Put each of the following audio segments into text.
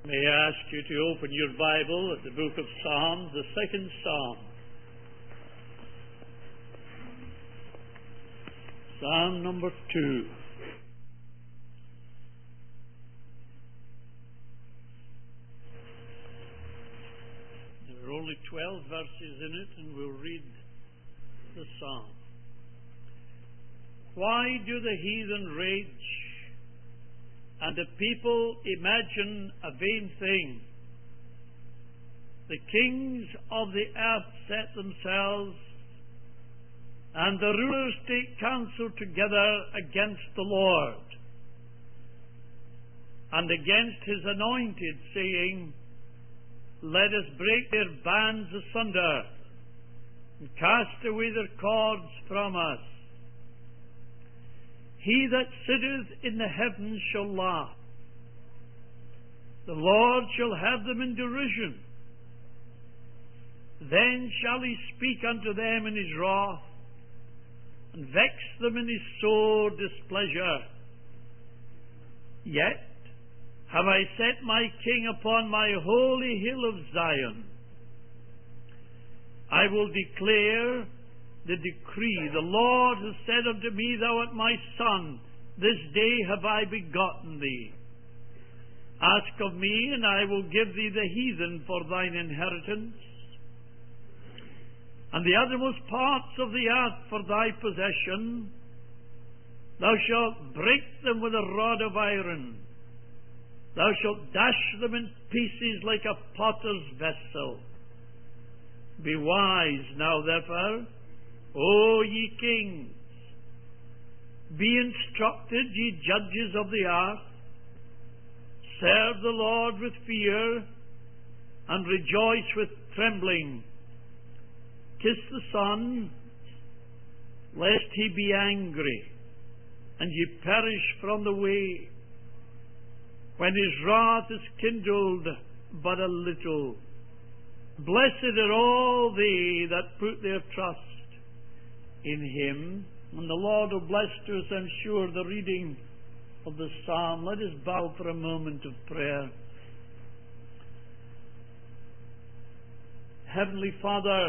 May I ask you to open your Bible at the book of Psalms, the second Psalm. Psalm number 2. There are only 12 verses in it, and we'll read the Psalm. Why do the heathen rage, and the people imagine a vain thing? The kings of the earth set themselves, and the rulers take counsel together against the Lord, and against his anointed, saying, Let us break their bands asunder, and cast away their cords from us. He that sitteth in the heavens shall laugh. The Lord shall have them in derision. Then shall he speak unto them in his wrath, and vex them in his sore displeasure. Yet have I set my King upon my holy hill of Zion. I will declare the decree. The Lord has said unto me, Thou art my son, this day have I begotten thee. Ask of me, and I will give thee the heathen for thine inheritance, and the uttermost parts of the earth for thy possession. Thou shalt break them with a rod of iron. Thou shalt dash them in pieces like a potter's vessel. Be wise now, therefore, O ye kings. Be instructed, ye judges of the earth. Serve the Lord with fear, and rejoice with trembling. Kiss the Son, lest he be angry, and ye perish from the way, when his wrath is kindled but a little. Blessed are all they that put their trust in him. And the Lord will bless to us, I'm sure, the reading of the psalm. Let us bow for a moment of prayer. Heavenly Father,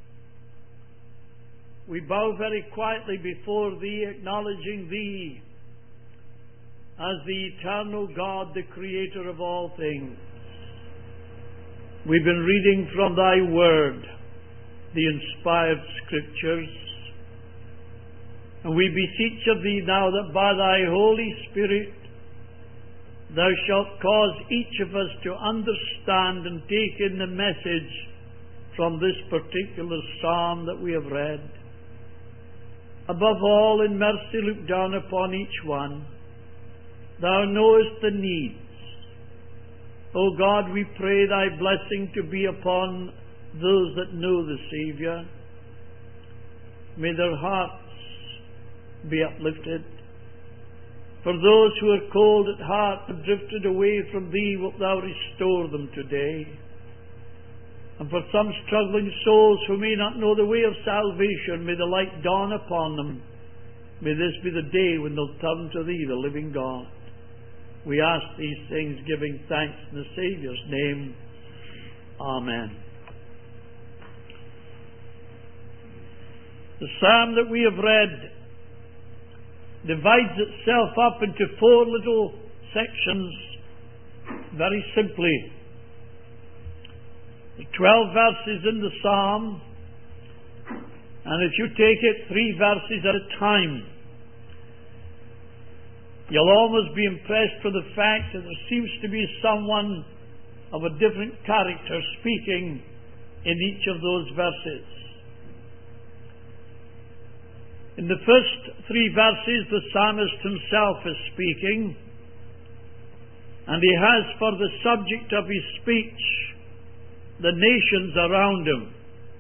we bow very quietly before Thee, acknowledging Thee as the eternal God, the Creator of all things. We've been reading from Thy Word, the inspired Scriptures, and we beseech of Thee now that by Thy Holy Spirit Thou shalt cause each of us to understand and take in the message from this particular psalm that we have read. Above all, in mercy look down upon each one. Thou knowest the needs. O God, we pray Thy blessing to be upon those that know the Saviour. May their hearts be uplifted. For those who are cold at heart and drifted away from Thee, wilt Thou restore them today. And for some struggling souls who may not know the way of salvation, may the light dawn upon them. May this be the day when they'll turn to Thee, the living God. We ask these things, giving thanks in the Saviour's name. Amen. The psalm that we have read divides itself up into 4 little sections, very simply. The 12 verses in the psalm, and if you take it 3 verses at a time, you'll almost be impressed with the fact that there seems to be someone of a different character speaking in each of those verses. In the first 3 verses, the psalmist himself is speaking, and he has for the subject of his speech the nations around him.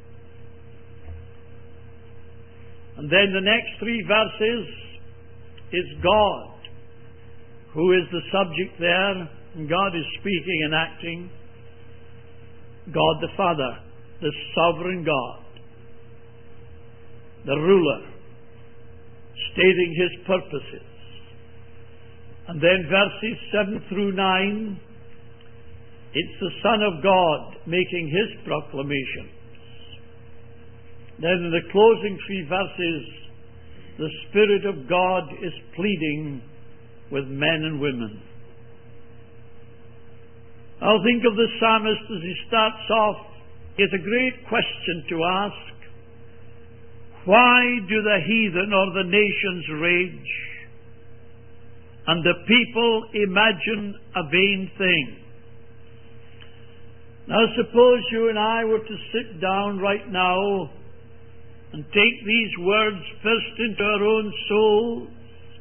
And then the next 3 verses is God, who is the subject there, and God is speaking and acting. God the Father, the sovereign God, the ruler, stating His purposes. And then verses 7 through 9 It's the Son of God making His proclamation. Then in the closing 3 verses, the Spirit of God is pleading with men and women. I'll think of the psalmist as he starts off. He has a great question to ask. Why do the heathen or the nations rage, and the people imagine a vain thing? Now suppose you and I were to sit down right now and take these words first into our own souls,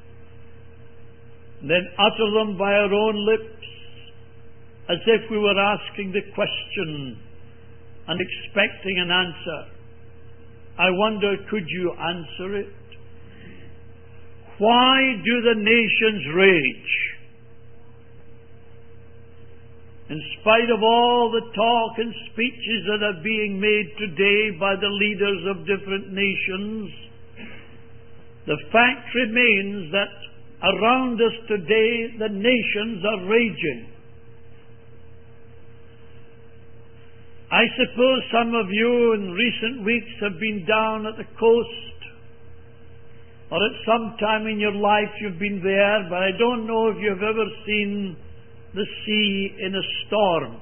and then utter them by our own lips, as if we were asking the question and expecting an answer. I wonder, could you answer it? Why do the nations rage? In spite of all the talk and speeches that are being made today by the leaders of different nations, the fact remains that around us today the nations are raging. I suppose some of you in recent weeks have been down at the coast, or at some time in your life you've been there, but I don't know if you've ever seen the sea in a storm.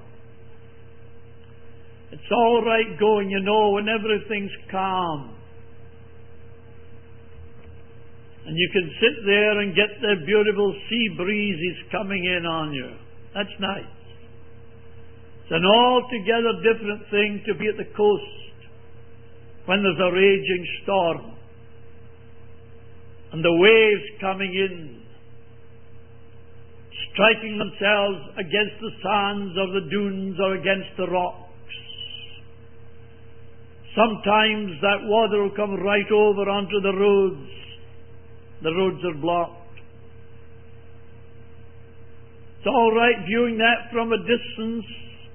It's all right going, you know, when everything's calm. And you can sit there and get the beautiful sea breezes coming in on you. That's nice. It's an altogether different thing to be at the coast when there's a raging storm and the waves coming in, striking themselves against the sands or the dunes or against the rocks. Sometimes that water will come right over onto the roads. The roads are blocked. It's all right viewing that from a distance.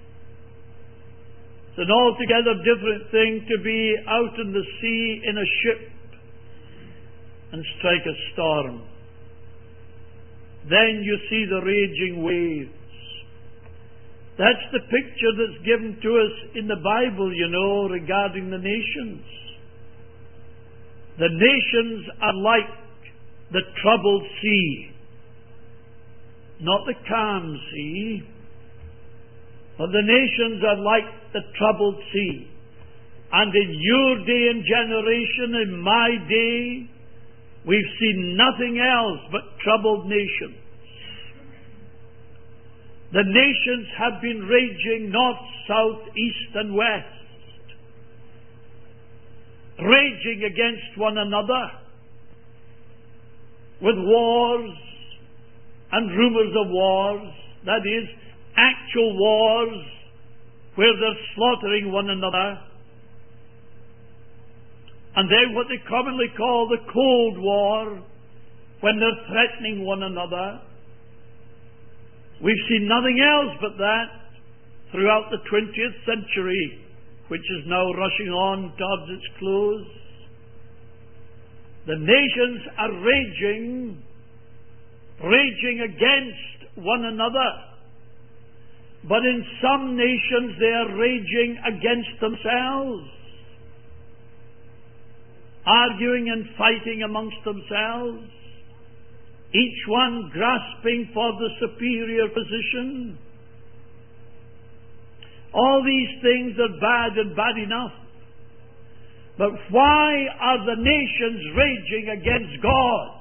It's an altogether different thing to be out in the sea in a ship and strike a storm. Then you see the raging waves. That's the picture that's given to us in the Bible, you know, regarding the nations. The nations are like the troubled sea, not the calm sea. But the nations are like the troubled sea. And in your day and generation, in my day, we've seen nothing else but troubled nations. The nations have been raging north, south, east and west, raging against one another with wars and rumors of wars, that is, actual wars where they're slaughtering one another, and then what they commonly call the Cold War, when they're threatening one another. We've seen nothing else but that throughout the 20th century, which is now rushing on towards its close. The nations are raging against one another. But in some nations they are raging against themselves, arguing and fighting amongst themselves, each one grasping for the superior position. All these things are bad and bad enough. But why are the nations raging against God?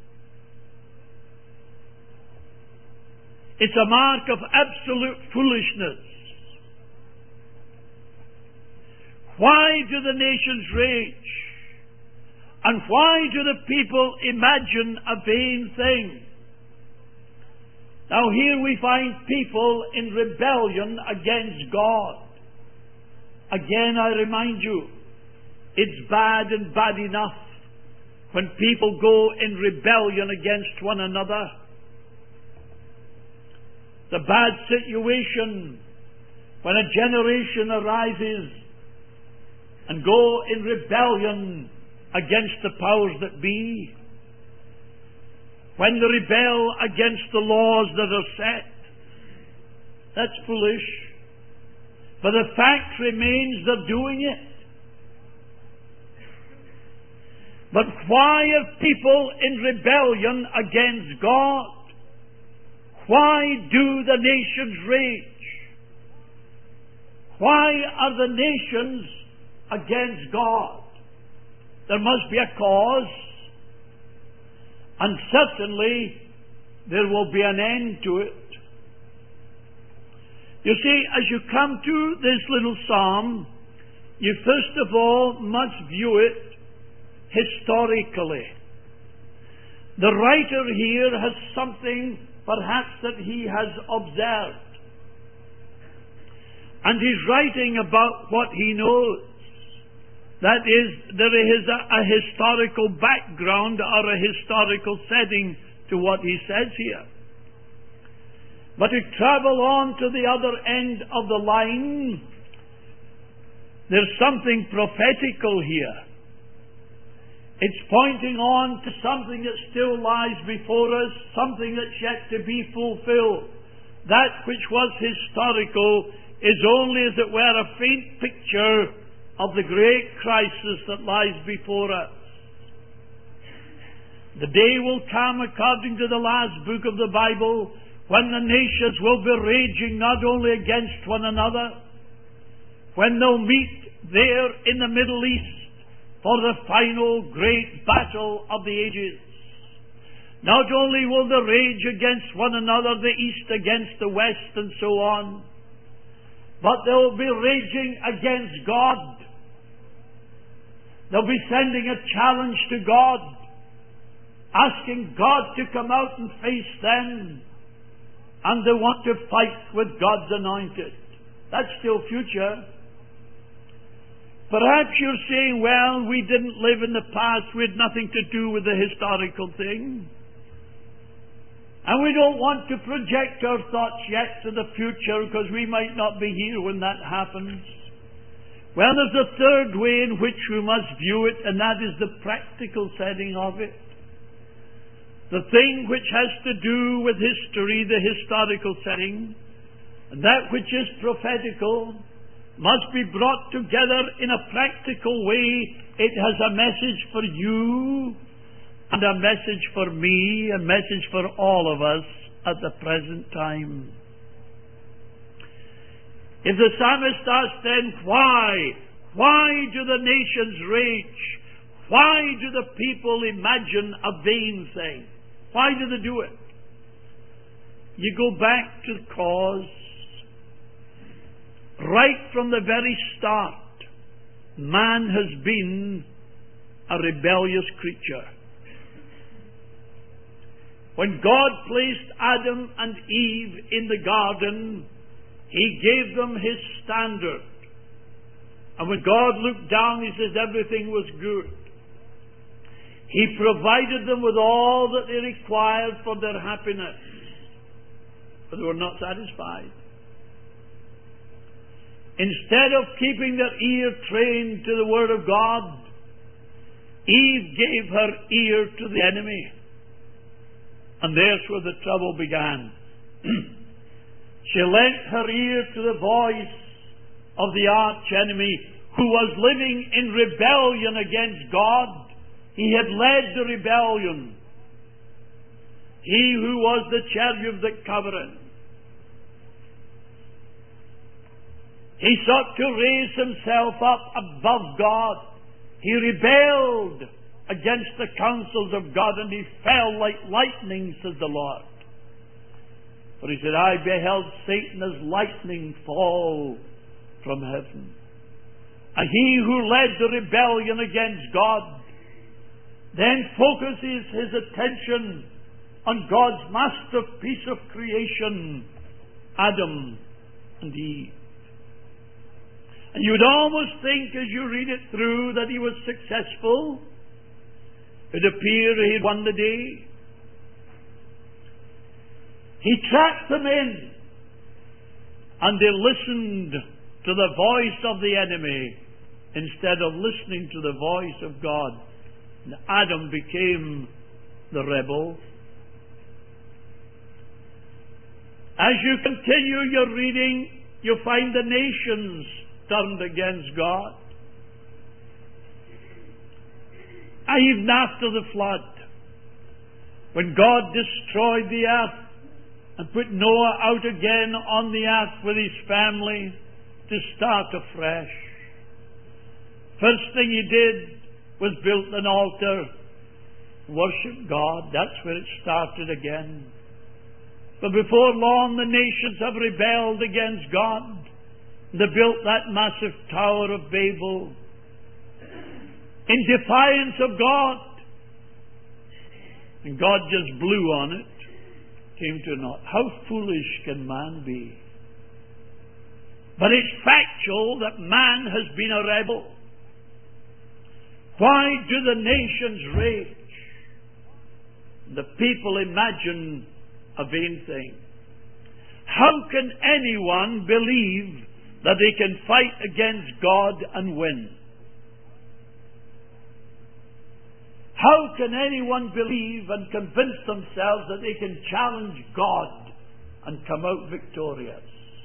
It's a mark of absolute foolishness. Why do the nations rage? And why do the people imagine a vain thing? Now here we find people in rebellion against God. Again, I remind you, it's bad and bad enough when people go in rebellion against one another. The bad situation when a generation arises and go in rebellion against the powers that be, when they rebel against the laws that are set, That's foolish. But the fact remains they're doing it. But why are people in rebellion against God? Why do the nations rage? Why are the nations against God? There must be a cause, and certainly there will be an end to it. You see, as you come to this little psalm, you first of all must view it historically. The writer here has something perhaps that he has observed, and he's writing about what he knows. That is, there is a historical background or a historical setting to what he says here. But to travel on to the other end of the line, there's something prophetical here. It's pointing on to something that still lies before us, something that's yet to be fulfilled. That which was historical is only, as it were, a faint picture of the great crisis that lies before us. The day will come, according to the last book of the Bible, when the nations will be raging not only against one another, when they'll meet there in the Middle East for the final great battle of the ages. Not only will they rage against one another, the East against the West and so on, but they'll be raging against God. They'll be sending a challenge to God, asking God to come out and face them, and they want to fight with God's anointed. That's still future. Perhaps you're saying, well, we didn't live in the past, we had nothing to do with the historical thing. And we don't want to project our thoughts yet to the future because we might not be here when that happens. Well, there's a third way in which we must view it, and that is the practical setting of it. The thing which has to do with history, the historical setting, and that which is prophetical, must be brought together in a practical way. It has a message for you, and a message for me, a message for all of us at the present time. If the psalmist asks then, why do the nations rage? Why do the people imagine a vain thing? Why do they do it? You go back to the cause. Right from the very start, man has been a rebellious creature. When God placed Adam and Eve in the garden, He gave them His standard. And when God looked down, He says everything was good. He provided them with all that they required for their happiness. But they were not satisfied. Instead of keeping their ear trained to the Word of God, Eve gave her ear to the enemy. And there's where the trouble began. She lent her ear to the voice of the arch enemy who was living in rebellion against God. He had led the rebellion. He who was the cherub that covereth. He sought to raise himself up above God. He rebelled against the counsels of God, and he fell like lightning, says the Lord. For he said, I beheld Satan as lightning fall from heaven. And he who led the rebellion against God then focuses his attention on God's masterpiece of creation, Adam and Eve. And you would almost think, as you read it through, that he was successful. It appeared he had won the day. He tracked them in, and they listened to the voice of the enemy instead of listening to the voice of God. And Adam became the rebel. As you continue your reading, you find the nations turned against God. Even after the flood, when God destroyed the earth and put Noah out again on the earth with his family to start afresh, first thing he did was built an altar, worship God. That's where it started again. But before long, the nations have rebelled against God. They built that massive Tower of Babel in defiance of God. And God just blew on it, came to naught. How foolish can man be? But it's factual that man has been a rebel. Why do the nations rage? The people imagine a vain thing. How can anyone believe that they can fight against God and win? How can anyone believe and convince themselves that they can challenge God and come out victorious?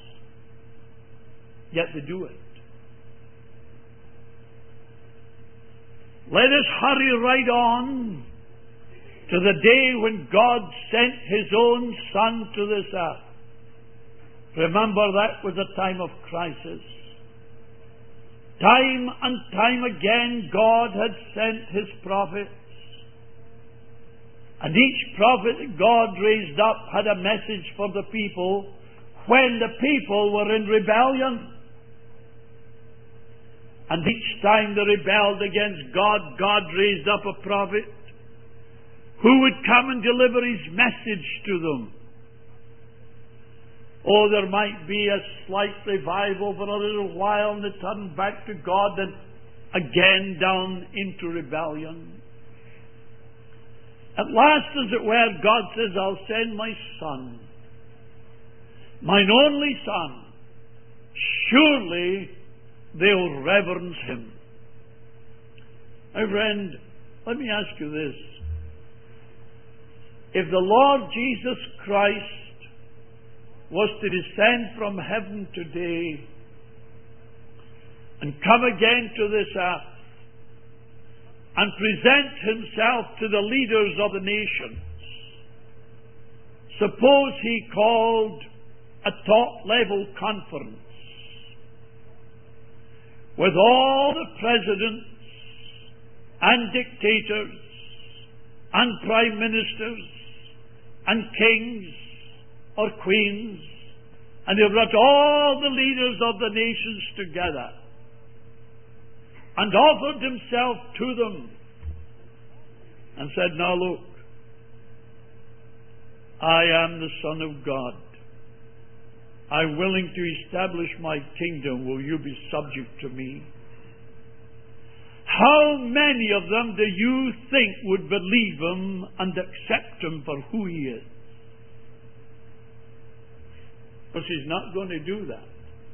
Yet they do it. Let us hurry right on to the day when God sent His own Son to this earth. Remember, that was a time of crisis. Time and time again, God had sent His prophets. And each prophet that God raised up had a message for the people when the people were in rebellion. And each time they rebelled against God, God raised up a prophet who would come and deliver His message to them. Oh, there might be a slight revival for a little while, and they turn back to God and again down into rebellion. At last, as it were, God says, I'll send my Son, mine only Son. Surely they'll reverence Him. My friend, let me ask you this. If the Lord Jesus Christ was to descend from heaven today and come again to this earth and present Himself to the leaders of the nations, suppose He called a top-level conference with all the presidents and dictators and prime ministers and kings or queens, and He brought all the leaders of the nations together and offered Himself to them and said, now look, I am the Son of God. I'm willing to establish my kingdom. Will you be subject to me? How many of them do you think would believe Him and accept Him for who He is? Because He's not going to do that.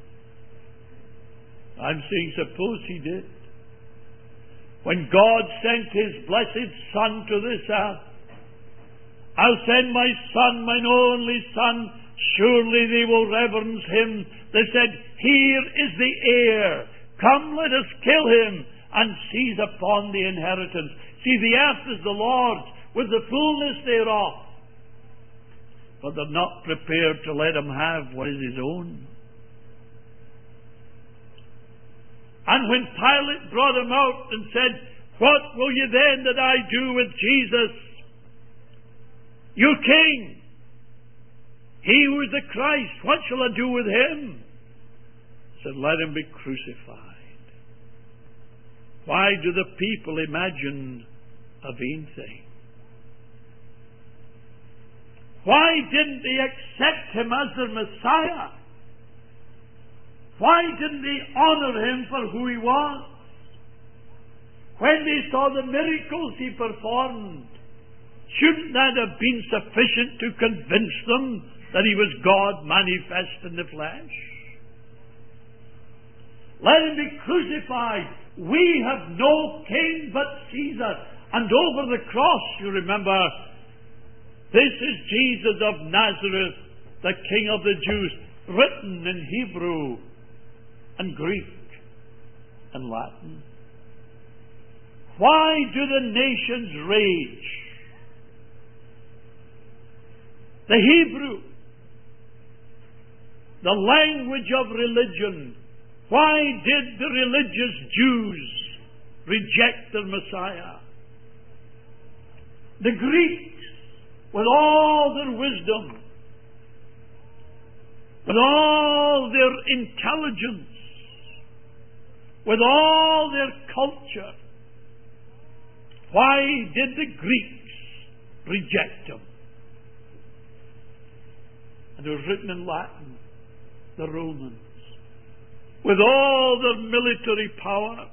I'm saying suppose He did. When God sent His blessed Son to this earth, I'll send my Son, mine only Son, surely they will reverence Him. They said, here is the heir. Come, let us kill Him and seize upon the inheritance. See, the earth is the Lord's, with the fullness thereof. But they're not prepared to let Him have what is His own. And when Pilate brought Him out and said, what will you then that I do with Jesus, your King? He who is the Christ, what shall I do with Him? He said, let Him be crucified. Why do the people imagine a vain thing? Why didn't they accept Him as their Messiah? Why didn't they honor Him for who He was? When they saw the miracles He performed, shouldn't that have been sufficient to convince them that He was God manifest in the flesh? Let Him be crucified. We have no king but Caesar. And over the cross, you remember, this is Jesus of Nazareth, the King of the Jews, written in Hebrew and Greek and Latin. Why do the nations rage? The Hebrew, the language of religion. Why did the religious Jews reject their Messiah? The Greeks, with all their wisdom, with all their intelligence, with all their culture, why did the Greeks reject him? And it was written in Latin, the Romans, with all their military power,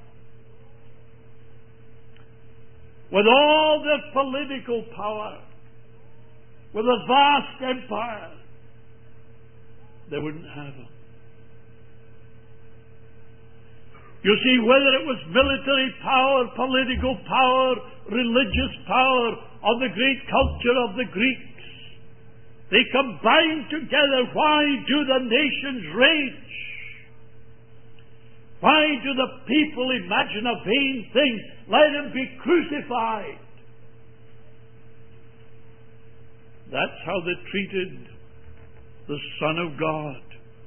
with all their political power, with a vast empire, they wouldn't have him. You see, whether it was military power, political power, religious power, or the great culture of the Greeks, they combined together. Why do the nations rage? Why do the people imagine a vain thing? Let him be crucified. That's how they treated the Son of God.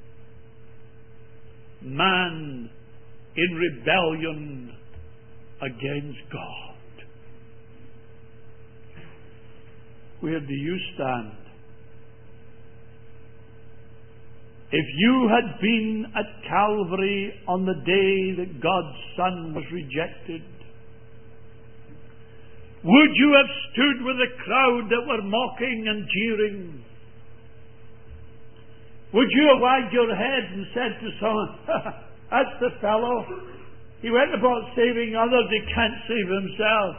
Man in rebellion against God. Where do you stand? If you had been at Calvary on the day that God's Son was rejected, would you have stood with the crowd that were mocking and jeering? Would you have wagged your head and said to someone, that's the fellow. He went about saving others, he can't save himself.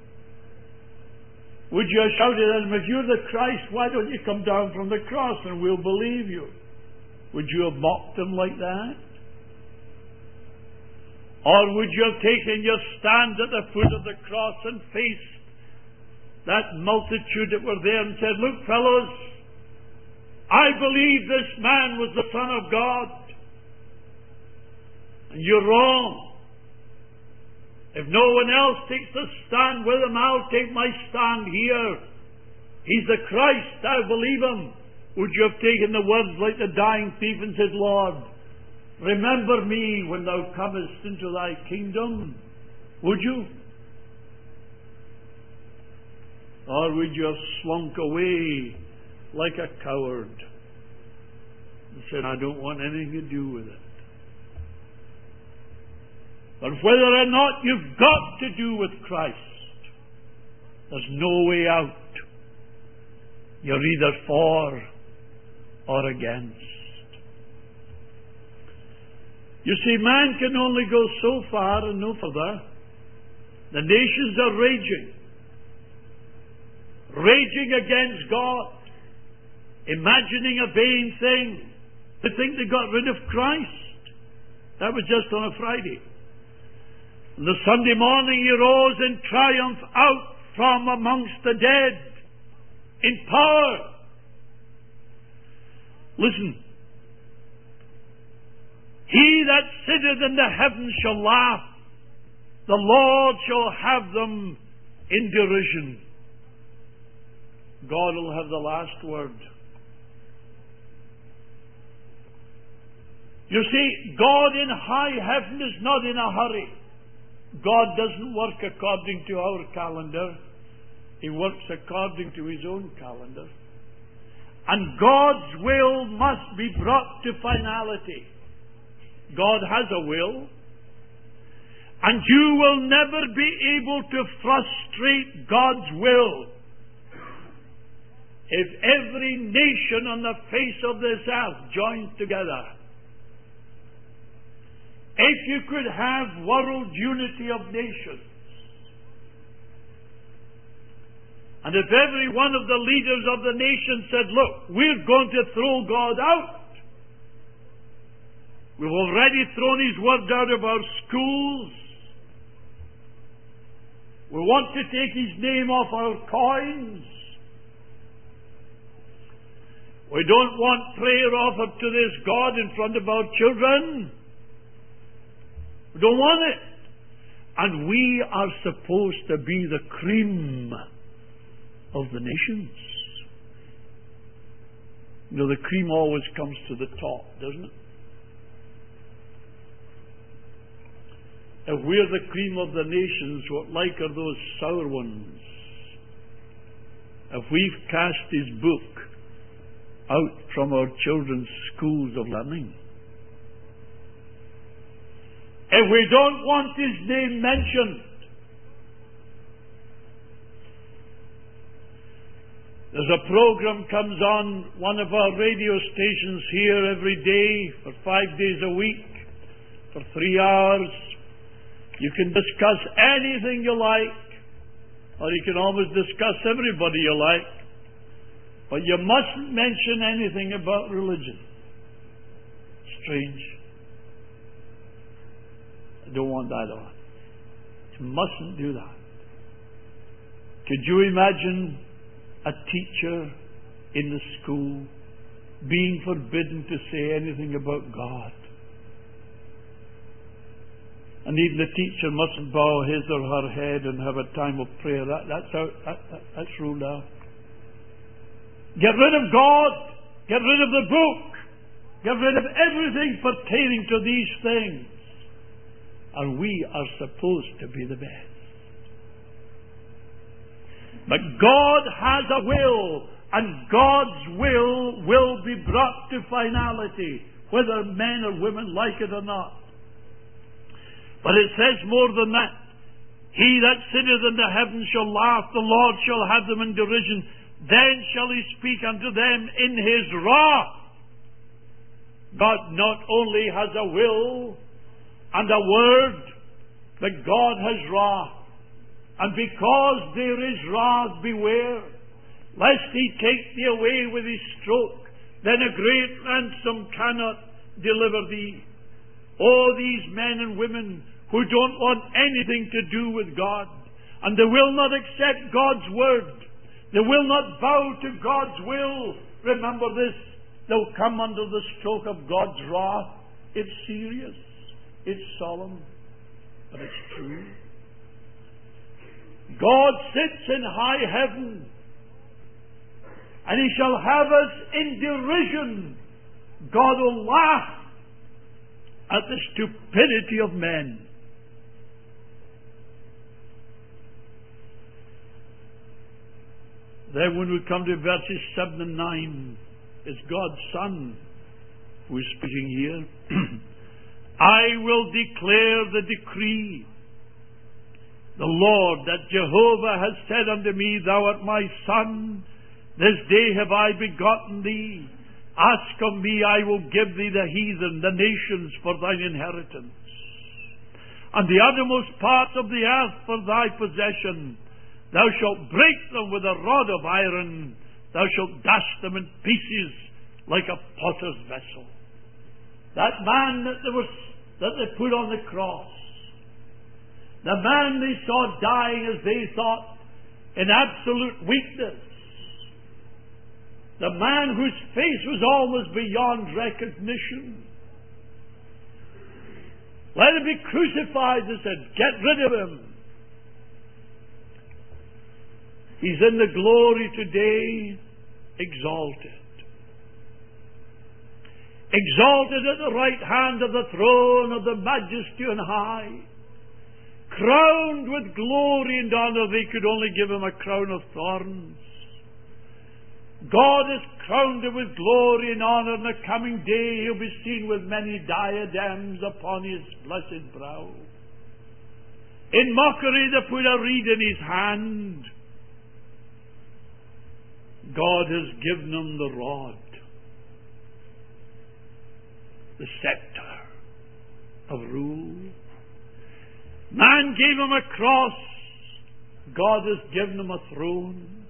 Would you have shouted at him, if you're the Christ, why don't you come down from the cross and we'll believe you? Would you have mocked him like that? Or would you have taken your stand at the foot of the cross and faced that multitude that were there and said, look, fellows, I believe this man was the Son of God. And you're wrong. If no one else takes the stand with him, I'll take my stand here. He's the Christ, I believe him. Would you have taken the words like the dying thief and said, Lord, remember me when thou comest into thy kingdom? Would you? Or would you have slunk away like a coward and said, I don't want anything to do with it? But whether or not you've got to do with Christ, there's no way out. You're either for or against. You see, man can only go so far and no further. The nations are raging against God, imagining a vain thing. They think they got rid of Christ. That was just on a Friday. On the Sunday morning he rose in triumph out from amongst the dead in power. Listen. He that sitteth in the heavens shall laugh. The Lord shall have them in derision. God will have the last word. You see, God in high heaven is not in a hurry. God doesn't work according to our calendar. He works according to His own calendar. And God's will must be brought to finality. God has a will. And you will never be able to frustrate God's will if every nation on the face of this earth joins together. If you could have world unity of nations, and if every one of the leaders of the nation said, look, we're going to throw God out. We've already thrown His word out of our schools. We want to take His name off our coins. We don't want prayer offered to this God in front of our children. We don't want it. And we are supposed to be the cream of the nations. You know, the cream always comes to the top, doesn't it? If we're the cream of the nations, what like are those sour ones? If we've cast His book out from our children's schools of learning, if we don't want His name mentioned, there's a program comes on one of our radio stations here every day for 5 days a week for 3 hours. You can discuss anything you like, or you can almost discuss everybody you like, but you mustn't mention anything about religion. Strange. I don't want that on. You mustn't do that. Could you imagine a teacher in the school being forbidden to say anything about God? And even the teacher mustn't bow his or her head and have a time of prayer. That's ruled out. Get rid of God. Get rid of the book. Get rid of everything pertaining to these things. And we are supposed to be the best. But God has a will, and God's will be brought to finality, whether men or women like it or not. But it says more than that. He that sitteth in the heavens shall laugh, the Lord shall have them in derision. Then shall He speak unto them in His wrath. God not only has a will and a word, but God has wrath. And because there is wrath, beware, lest He take thee away with His stroke. Then a great ransom cannot deliver thee. Oh, these men and women who don't want anything to do with God, and they will not accept God's word, they will not bow to God's will. Remember this, they'll come under the stroke of God's wrath. It's serious, it's solemn, but it's true. God sits in high heaven, and He shall have us in derision. God will laugh at the stupidity of men. Then when we come to verses 7 and 9, it's God's Son who is speaking here. I will declare the decree. The Lord, that Jehovah has said unto me, Thou art my Son, this day have I begotten thee. Ask of me, I will give thee the heathen, the nations, for thine inheritance, and the uttermost parts of the earth for thy possession. Thou shalt break them with a rod of iron. Thou shalt dash them in pieces like a potter's vessel. That man that they put on the cross, the man they saw dying as they thought in absolute weakness, the man whose face was almost beyond recognition, let him be crucified, they said. Get rid of him. He's in the glory today, exalted. Exalted at the right hand of the throne of the Majesty on high. Crowned with glory and honor. They could only give him a crown of thorns. God has crowned him with glory and honor. In the coming day he'll be seen with many diadems upon his blessed brow. In mockery they put a reed in his hand. God has given him the rod, the scepter of rule. Man gave him a cross. God has given him a throne.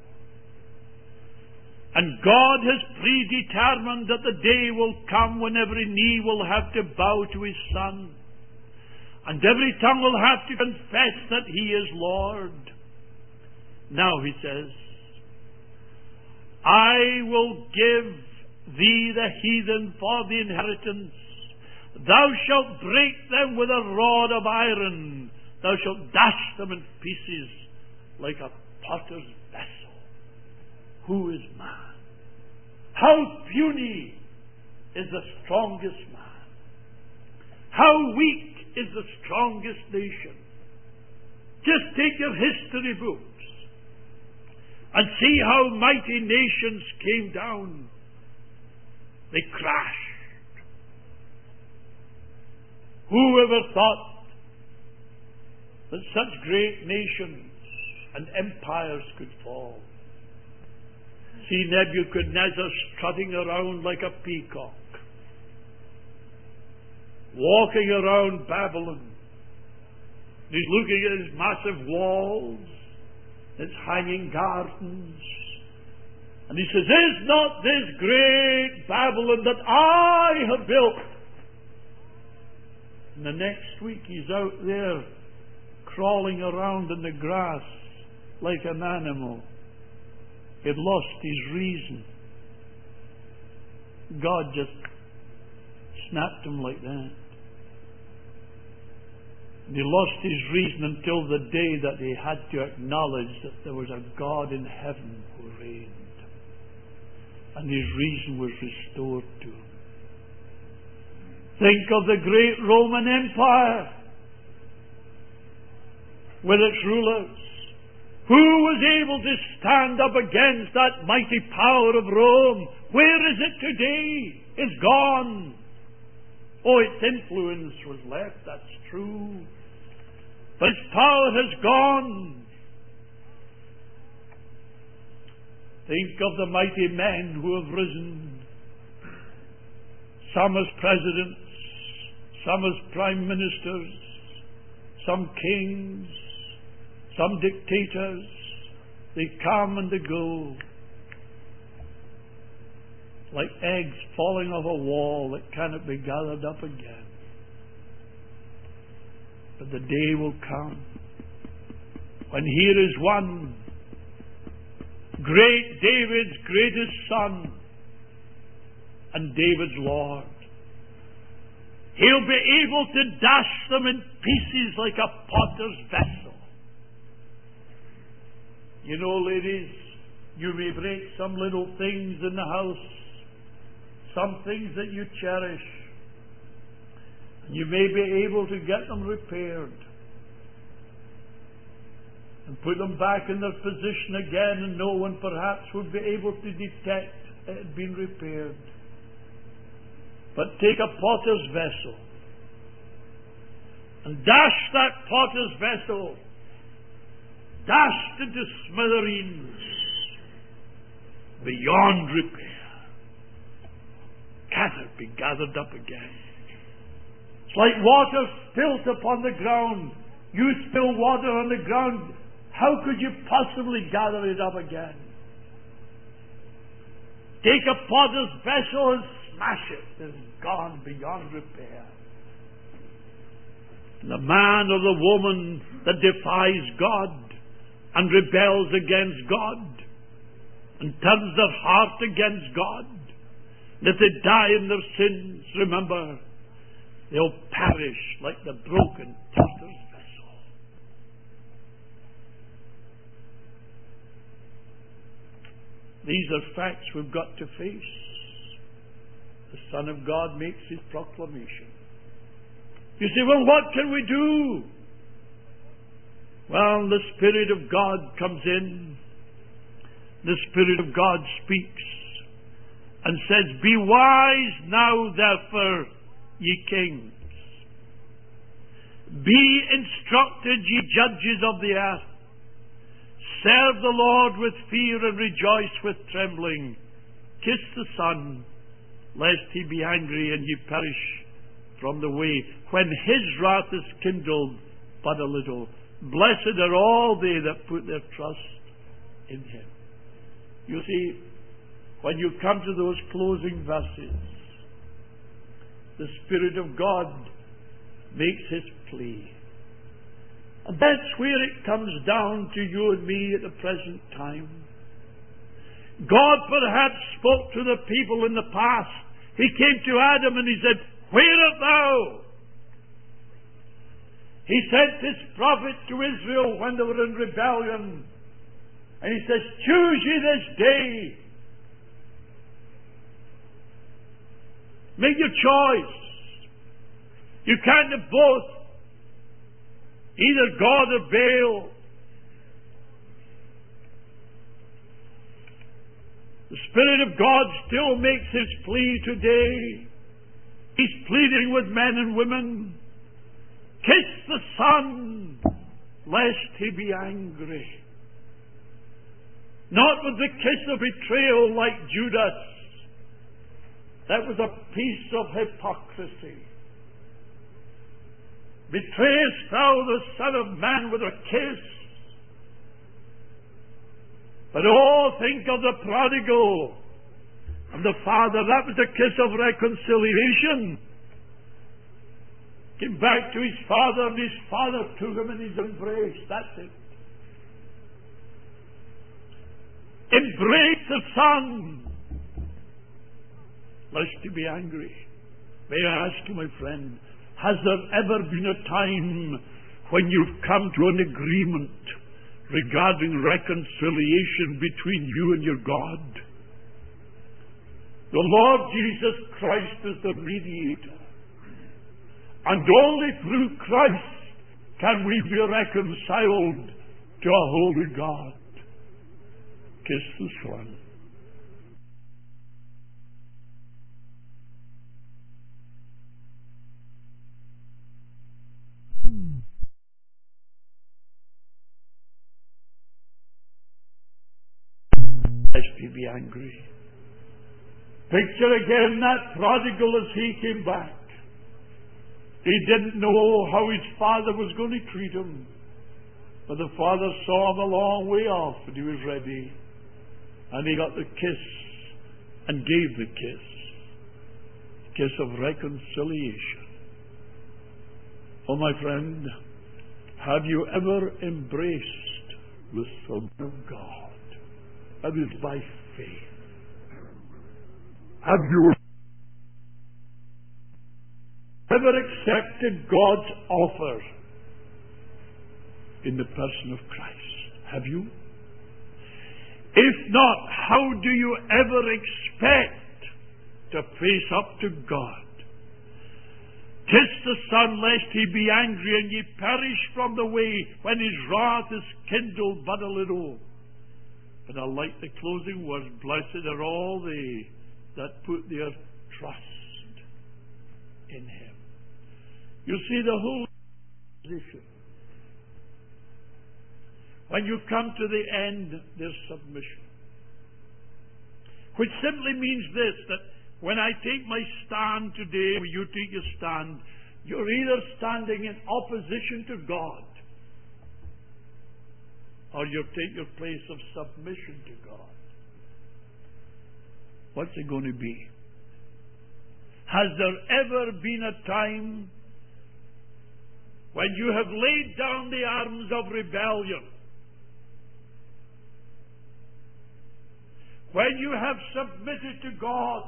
And God has predetermined that the day will come when every knee will have to bow to His Son, and every tongue will have to confess that He is Lord. Now He says, I will give thee the heathen for the inheritance. Thou shalt break them with a rod of iron. Thou shalt dash them in pieces like a potter's vessel. Who is man? How puny is the strongest man? How weak is the strongest nation? Just take your history books and see how mighty nations came down. They crashed. Who ever thought that such great nations and empires could fall? See Nebuchadnezzar strutting around like a peacock, walking around Babylon. He's looking at his massive walls, its hanging gardens, and he says, "Is not this great Babylon that I have built?" And the next week he's out there crawling around in the grass like an animal. He'd lost his reason. God just snapped him like that. And he lost his reason until the day that he had to acknowledge that there was a God in heaven who reigned. And his reason was restored to him. Think of the great Roman Empire with its rulers. Who was able to stand up against that mighty power of Rome? Where is it today? It's gone. Oh, its influence was left, that's true. But its power has gone. Think of the mighty men who have risen. Some as presidents, some as prime ministers, some kings, some dictators. They come and they go, like eggs falling off a wall that cannot be gathered up again. But the day will come when here is one, great David's greatest son and David's Lord. He'll be able to dash them in pieces like a potter's vessel. You know, ladies, you may break some little things in the house, some things that you cherish. You may be able to get them repaired and put them back in their position again, and no one perhaps would be able to detect it had been repaired. But take a potter's vessel and dash that potter's vessel, dashed into smithereens, beyond repair. Cannot be gathered up again. It's like water spilt upon the ground. You spill water on the ground, how could you possibly gather it up again? Take a potter's vessel and smash it. It's gone beyond repair. The man or the woman that defies God and rebels against God and turns their heart against God, and if they die in their sins, remember, they'll perish like the broken potter's vessel. These are facts we've got to face. The Son of God makes his proclamation. You say, well, what can we do? Well, the Spirit of God comes in. The Spirit of God speaks and says, "Be wise now, therefore, ye kings. Be instructed, ye judges of the earth. Serve the Lord with fear and rejoice with trembling. Kiss the Son, lest he be angry and ye perish from the way, when his wrath is kindled but a little. Blessed are all they that put their trust in him." You see, when you come to those closing verses, the Spirit of God makes his plea. And that's where it comes down to you and me at the present time. God perhaps spoke to the people in the past. He came to Adam and he said, "Where art thou?" He sent his prophet to Israel when they were in rebellion. And he says, "Choose ye this day. Make your choice. You can't have both. Either God or Baal." The Spirit of God still makes his plea today. He's pleading with men and women. Kiss the Son, lest he be angry. Not with the kiss of betrayal like Judas. That was a piece of hypocrisy. Betrayest thou the Son of Man with a kiss? But oh, think of the prodigal and the father. That was a kiss of reconciliation. Came back to his father, and his father took him in his embrace. That's it. Embrace the Son, lest he be angry. May I ask you, my friend, has there ever been a time when you've come to an agreement regarding reconciliation between you and your God? The Lord Jesus Christ is the mediator. And only through Christ can we be reconciled to a holy God. Kiss the Son. Lest he be angry. Picture again that prodigal as he came back. He didn't know how his father was going to treat him. But the father saw him a long way off and he was ready. And he got the kiss and gave the kiss. Kiss of reconciliation. Oh, my friend, have you ever embraced the Son of God? That is by faith. Have you ever accepted God's offer in the person of Christ? Have you? If not, how do you ever expect to face up to God? Kiss the Son, lest he be angry, and ye perish from the way, when his wrath is kindled but a little. And I like the closing words, blessed are all they that put their trust in him. You see the whole position. When you come to the end, there's submission. Which simply means this, that when I take my stand today, or you take your stand, you're either standing in opposition to God, or you take your place of submission to God. What's it going to be? Has there ever been a time when you have laid down the arms of rebellion, when you have submitted to God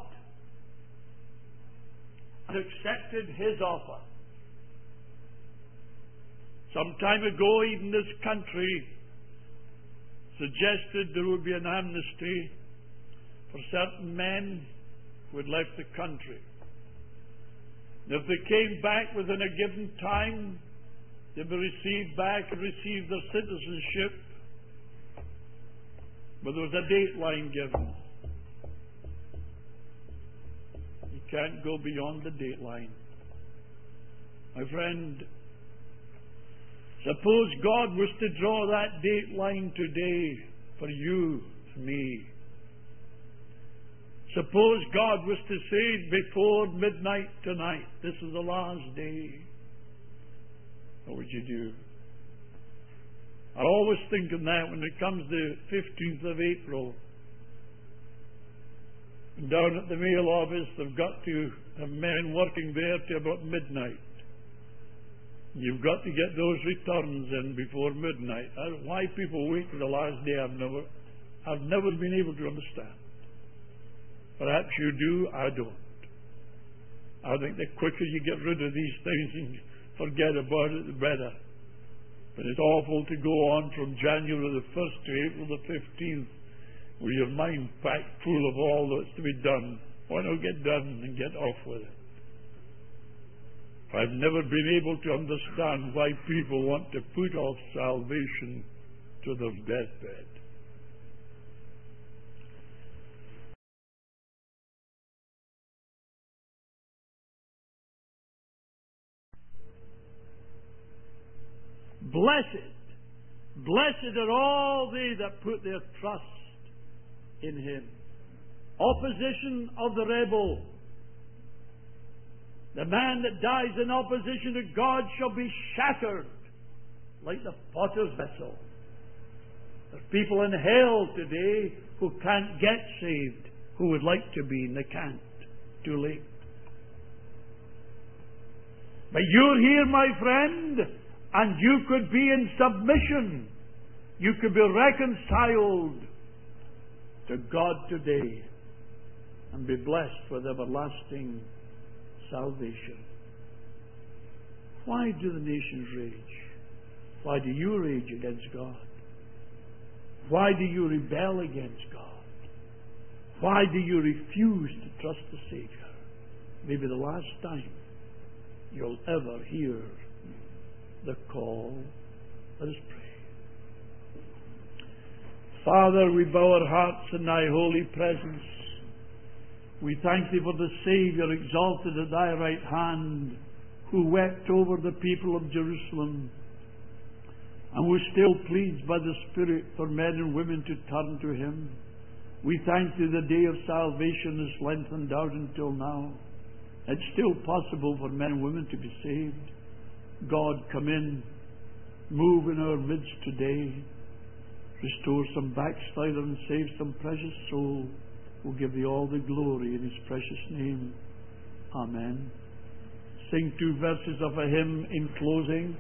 and accepted his offer? Some time ago, even this country suggested there would be an amnesty for certain men who had left the country. And if they came back within a given time, they would receive their citizenship. But there was a dateline given. You can't go beyond the dateline. My friend, suppose God was to draw that dateline today for you and me. Suppose God was to say before midnight tonight, this is the last day. What would you do? I always think of that when it comes to 15th of April. And down at the mail office, they've got to have men working there till about midnight. You've got to get those returns in before midnight. Why people wait till the last day, I've never been able to understand. Perhaps you do, I don't. I think the quicker you get rid of these things and forget about it, the better. But it's awful to go on from January the 1st to April the 15th with your mind packed full of all that's to be done. Why not get done and get off with it? I've never been able to understand why people want to put off salvation to their deathbed. Blessed are all they that put their trust in Him. Opposition of the rebel. The man that dies in opposition to God shall be shattered like the potter's vessel. There's people in hell today who can't get saved, who would like to be, and they can't. Too late. But you're here, my friend, and you could be in submission. You could be reconciled to God today and be blessed with everlasting salvation. Why do the nations rage? Why do you rage against God? Why do you rebel against God? Why do you refuse to trust the Savior? Maybe the last time you'll ever hear the call. Let us pray. Father, we bow our hearts in Thy holy presence. We thank Thee for the Saviour exalted at Thy right hand, who wept over the people of Jerusalem, and was still pleased by the Spirit for men and women to turn to Him. We thank Thee the day of salvation is lengthened out until now. It's still possible for men and women to be saved. God, come in, move in our midst today, restore some backslider and save some precious soul. We'll give Thee all the glory in His precious name. Amen. Sing 2 verses of a hymn in closing.